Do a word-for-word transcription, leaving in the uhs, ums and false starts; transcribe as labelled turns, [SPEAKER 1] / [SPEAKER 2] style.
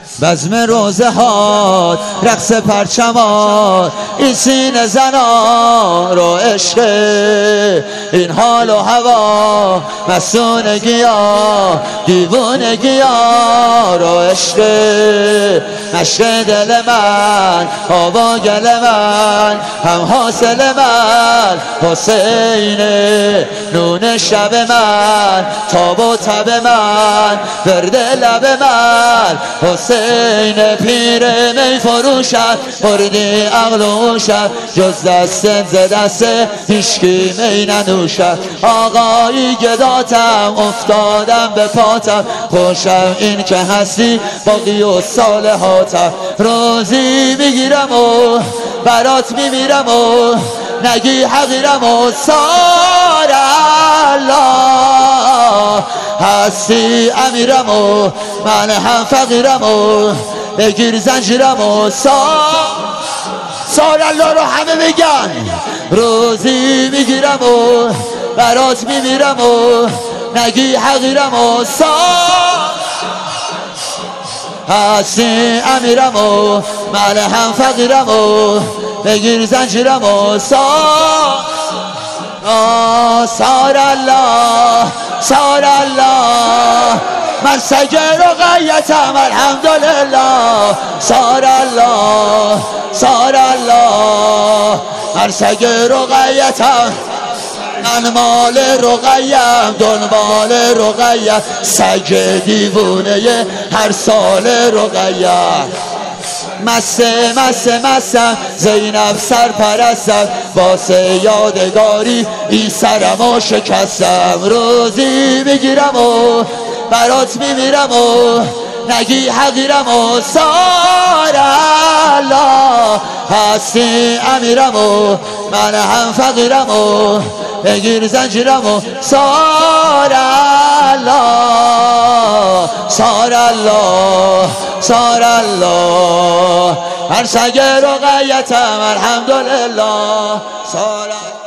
[SPEAKER 1] بزم روزه هات رقص پرچمات این سینه زنا رو عشق این حال و هوا مستونگی ها دیوونگی ها رو عشق عشق دل من هوا گل من هم حاصل من حسین نون شب من تاب و تب من ورد لب من حسین پیر می فروشد بردی عقل و شد جز دست ز دست هیچکی می ننوشد آقایی گداتم افتادم به پاتم خوشم این که هستی باقی و صالحاتم روزی میگیرم و برات میمیرم و نگی حقیرم و سار الله هستی امیرم و من هم فقیرم و بگیر زنجیرم و سار سار الله رو همه بگن روزی میگیرم و برات میمیرم و نگی حقیرم و سار هستی امیرم و من هم فقیرم و بگیر زنجیرم و سار سار الله سار الله من سگ رقیتم الحمدلله سار الله سار الله من سگ رقیتم من مال رقیم دنبال رقیم سگ دیوونه هر سال رقیم مسته مسته مستم زینب سرپرستم واسه یادگاری این سرمو شکستم روزی میگیرم و برات میمیرم و نگی حقیرم و سار الله هستی امیرم و من هم فقیرم و بگیر زنجیرم و سار الله سار الله سار الله هر سگ رقیتم الحمدلله سار الله